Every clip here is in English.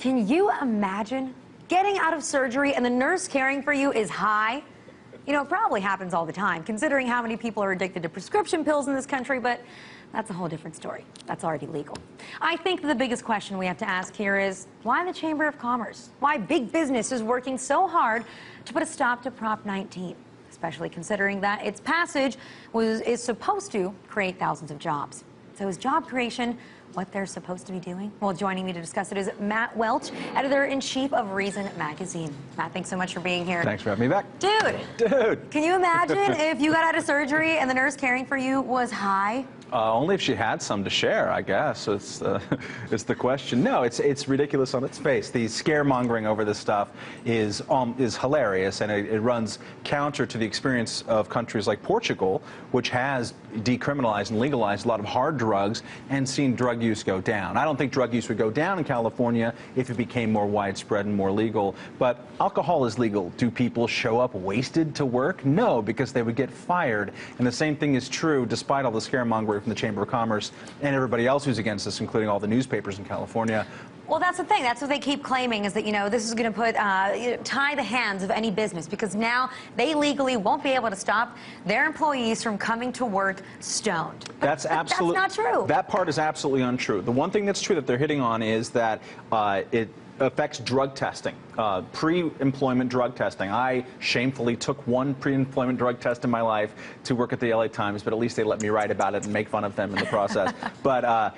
Can you imagine getting out of surgery and the nurse caring for you is high? You know, it probably happens all the time, considering how many people are addicted to prescription pills in this country, but that's a whole different story. That's already legal. I think the biggest question we have to ask here is, why the Chamber of Commerce? Why big business is working so hard to put a stop to Prop 19, especially considering that its passage is supposed to create thousands of jobs. So is job creation what they're supposed to be doing? Well, joining me to discuss it is Matt Welch, editor-in-chief of Reason Magazine. Matt, thanks so much for being here. Thanks for having me back. Dude, can you imagine if you got out of surgery and the nurse caring for you was high? Only if she had some to share, I guess. It's the question. No, it's ridiculous on its face. The scaremongering over this stuff is hilarious, and it runs counter to the experience of countries like Portugal, which has decriminalized and legalized a lot of hard drugs and seen drug use go down. I don't think drug use would go down in California if it became more widespread and more legal, but alcohol is legal. Do people show up wasted to work? No, because they would get fired. And the same thing is true, despite all the scaremongering from the Chamber of Commerce and everybody else who's against this, including all the newspapers in California. Well, that's the thing. That's what they keep claiming, is that, you know, this is going to put tie the hands of any business, because now they legally won't be able to stop their employees from coming to work stoned. That's absolutely that's not true. That part is absolutely untrue. The one thing that's true that they're hitting on is that it affects drug testing, pre-employment drug testing. I shamefully took one pre-employment drug test in my life to work at the LA Times, but at least they let me write about it and make fun of them in the process. But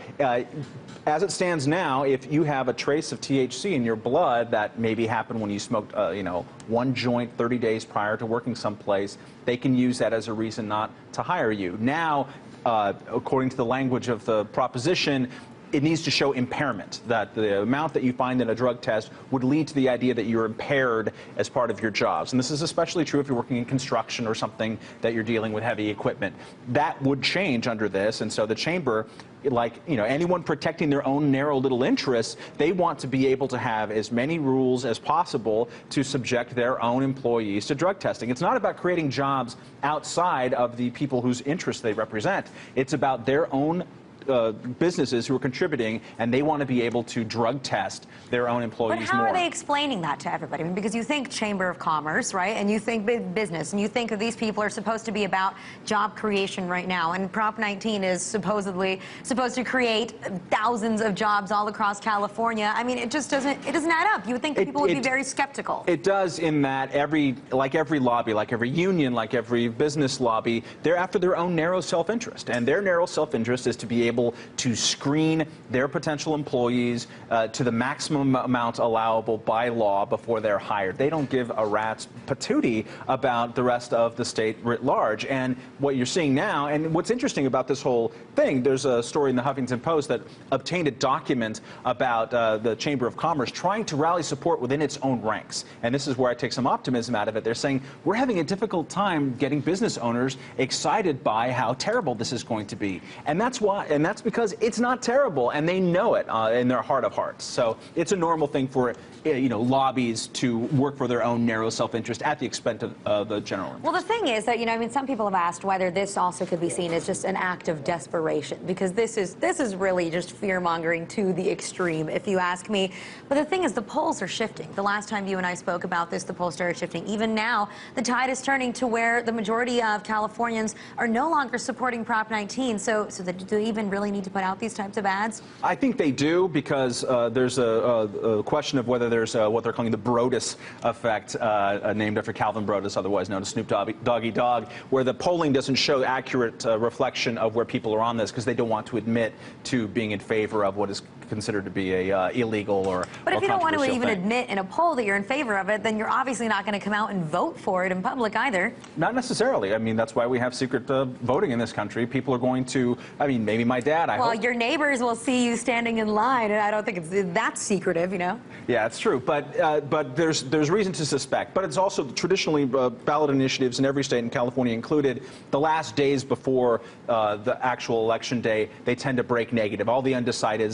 as it stands now, if you have a trace of THC in your blood that maybe happened when you smoked, you know, one joint 30 days prior to working someplace, they can use that as a reason not to hire you. Now, according to the language of the proposition, it needs to show impairment, that the amount that you find in a drug test would lead to the idea that you're impaired as part of your jobs. And this is especially true if you're working in construction or something that you're dealing with heavy equipment. That would change under this, and so the Chamber, like, you know, anyone protecting their own narrow little interests, they want to be able to have as many rules as possible to subject their own employees to drug testing. It's not about creating jobs outside of the people whose interests they represent. It's about their own businesses who are contributing, and they want to be able to drug test their own employees more. But how are they explaining that to everybody? I mean, because you think Chamber of Commerce, right, and you think big business, and you think that these people are supposed to be about job creation right now, and Prop 19 is supposedly supposed to create thousands of jobs all across California. I mean, it just doesn't add up. You would think people would be very skeptical. It does, in that like every lobby, like every union, like every business lobby, they're after their own narrow self-interest, and their narrow self-interest is to be able to screen their potential employees to the maximum amount allowable by law before they're hired. They don't give a rat's patootie about the rest of the state writ large. And what you're seeing now, and what's interesting about this whole thing, there's a story in the Huffington Post that obtained a document about the Chamber of Commerce trying to rally support within its own ranks. And this is where I take some optimism out of it. They're saying, we're having a difficult time getting business owners excited by how terrible this is going to be. And that's why, and that's because it's not terrible, and they know it in their heart of hearts. So it's a normal thing for, you know, lobbies to work for their own narrow self-interest at the expense of the general interest. Well, the thing is that, you know, I mean, some people have asked whether this also could be seen as just an act of desperation, because this is really just fear-mongering to the extreme, if you ask me. But the thing is, the polls are shifting. The last time you and I spoke about this, the polls started shifting. Even now, the tide is turning to where the majority of Californians are no longer supporting Prop 19. So do they even really need to put out these types of ads? I think they do, because there's a question of whether there's what they're calling the Broadus effect, named after Calvin Broadus, otherwise known as Snoop Doggy Dogg, where the polling doesn't show accurate reflection of where people are on this, because they don't want to admit to being in favor of what is considered to be a illegal or But if you don't want to even thing. admit in a poll that you're in favor of it, then you're obviously not going to come out and vote for it in public either. Not necessarily. I mean, that's why we have secret voting in this country. People are going to, I mean, maybe my dad, I Well, hope. your neighbors will see you standing in line, and I don't think it's that secretive, you know? Yeah, it's true. But there's reason to suspect. But it's also traditionally ballot initiatives in every state, and California included, the last days before the actual election day, they tend to break negative. All the undecideds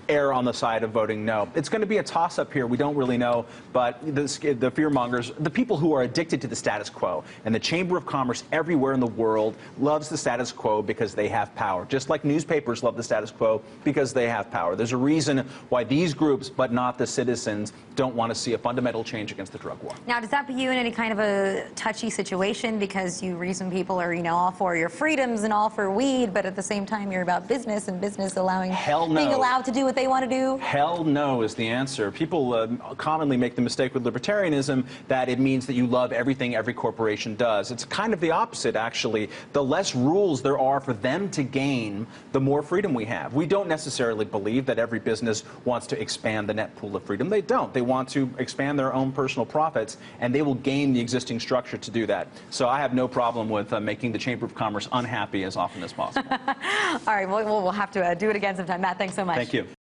err on the side of voting no. It's going to be a toss-up here. We don't really know, but the fear-mongers, the people who are addicted to the status quo, and the Chamber of Commerce everywhere in the world loves the status quo because they have power, just like newspapers love the status quo because they have power. There's a reason why these groups, but not the citizens, don't want to see a fundamental change against the drug war. Now, does that put you in any kind of a touchy situation because you reason people are, all for your freedoms and all for weed, but at the same time you're about business and business allowing being allowed to do what they want to do? Hell no is the answer. People commonly make the mistake with libertarianism that it means that you love everything every corporation does. It's kind of the opposite, actually. The less rules there are for them to gain, the more freedom we have. We don't necessarily believe that every business wants to expand the net pool of freedom. They don't. They want to expand their own personal profits, and they will game the existing structure to do that. So I have no problem with making the Chamber of Commerce unhappy as often as possible. All right, we'll have to do it again sometime. Matt, thanks so much. Thank you.